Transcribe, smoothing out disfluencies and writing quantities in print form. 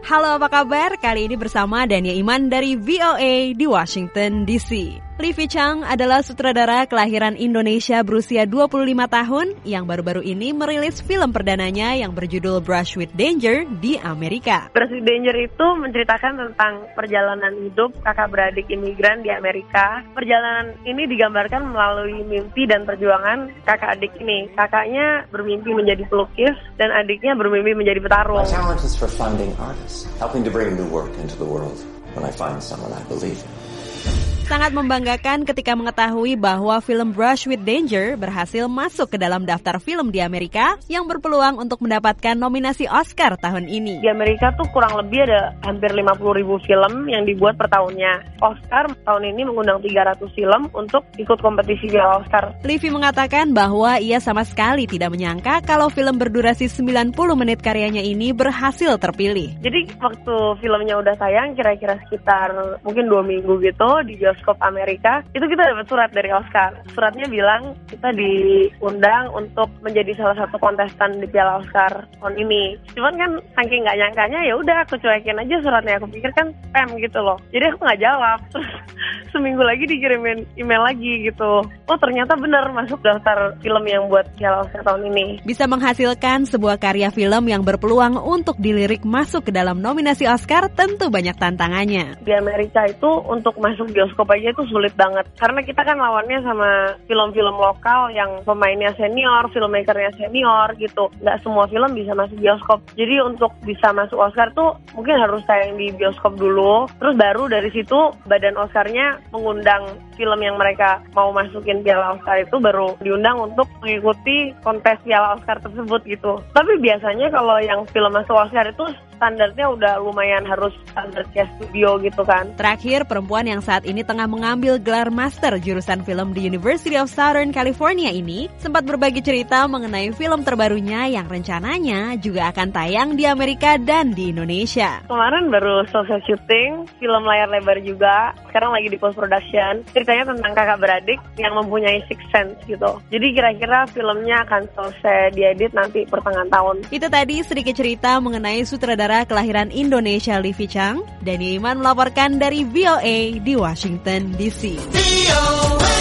Halo, apa kabar? Kali ini bersama Dania Iman dari VOA di Washington DC. Livi Chang adalah sutradara kelahiran Indonesia berusia 25 tahun yang baru-baru ini merilis film perdananya yang berjudul Brush with Danger di Amerika. Brush with Danger itu menceritakan tentang perjalanan hidup kakak beradik imigran di Amerika. Perjalanan ini digambarkan melalui mimpi dan perjuangan kakak adik ini. Kakaknya bermimpi menjadi pelukis dan adiknya bermimpi menjadi petarung. My talent is for finding artists, helping to bring new work into the world when I find someone I believe in. Sangat membanggakan ketika mengetahui bahwa film Brush with Danger berhasil masuk ke dalam daftar film di Amerika yang berpeluang untuk mendapatkan nominasi Oscar tahun ini. Di Amerika tuh kurang lebih ada hampir 50.000 film yang dibuat per tahunnya. Oscar tahun ini mengundang 300 film untuk ikut kompetisi Piala Oscar. Livi mengatakan bahwa ia sama sekali tidak menyangka kalau film berdurasi 90 menit karyanya ini berhasil terpilih. Jadi waktu filmnya udah tayang kira-kira sekitar mungkin 2 minggu gitu di bioskop Amerika, itu kita dapat surat dari Oscar. Suratnya bilang kita diundang untuk menjadi salah satu kontestan di Piala Oscar tahun ini. Cuman kan saking nggak nyangkanya, ya udah aku cuekin aja suratnya. Aku pikir kan spam gitu loh. Jadi aku nggak jawab. Terus seminggu lagi dikirimin email lagi gitu. Oh ternyata benar masuk daftar film yang buat Piala Oscar tahun ini. Bisa menghasilkan sebuah karya film yang berpeluang untuk dilirik masuk ke dalam nominasi Oscar tentu banyak tantangannya. Di Amerika itu untuk masuk bioskop aja itu sulit banget. Karena kita kan lawannya sama film-film lokal yang pemainnya senior, filmmakernya senior gitu. Nggak semua film bisa masuk bioskop. Jadi untuk bisa masuk Oscar tuh mungkin harus tayang di bioskop dulu. Terus baru dari situ badan Oscarnya mengundang film yang mereka mau masukin Piala Oscar itu baru diundang untuk mengikuti kontes Piala Oscar tersebut gitu. Tapi biasanya kalau yang film masuk Oscar itu standarnya udah lumayan harus standar kayak studio gitu kan. Terakhir, perempuan yang saat ini tengah mengambil gelar master jurusan film di University of Southern California ini sempat berbagi cerita mengenai film terbarunya yang rencananya juga akan tayang di Amerika dan di Indonesia. Kemarin baru selesai syuting, film layar lebar juga. Sekarang lagi di post production. Ceritanya tentang kakak beradik yang mempunyai sixth sense gitu. Jadi kira-kira filmnya akan selesai diedit nanti pertengahan tahun. Itu tadi sedikit cerita mengenai sutradara kelahiran Indonesia Livi Chang. Dania Iman melaporkan dari VOA di Washington DC.